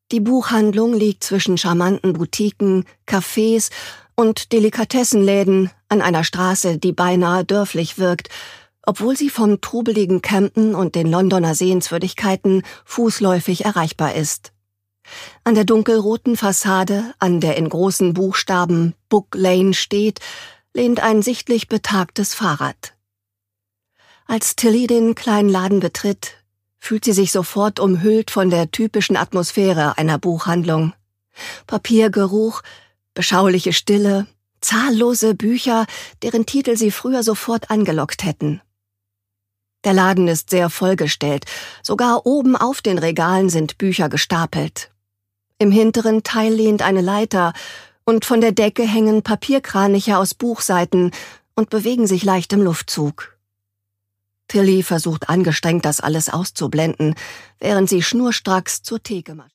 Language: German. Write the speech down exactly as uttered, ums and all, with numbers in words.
Die Buchhandlung liegt zwischen charmanten Boutiquen, Cafés und Delikatessenläden an einer Straße, die beinahe dörflich wirkt, obwohl sie vom trubeligen Camden und den Londoner Sehenswürdigkeiten fußläufig erreichbar ist. An der dunkelroten Fassade, an der in großen Buchstaben Book Lane steht, lehnt ein sichtlich betagtes Fahrrad. Als Tilly den kleinen Laden betritt, fühlt sie sich sofort umhüllt von der typischen Atmosphäre einer Buchhandlung. Papiergeruch, beschauliche Stille, zahllose Bücher, deren Titel sie früher sofort angelockt hätten. Der Laden ist sehr vollgestellt, sogar oben auf den Regalen sind Bücher gestapelt. Im hinteren Teil lehnt eine Leiter und von der Decke hängen Papierkraniche aus Buchseiten und bewegen sich leicht im Luftzug. Tilly versucht angestrengt, das alles auszublenden, während sie schnurstracks zur Theke marschiert.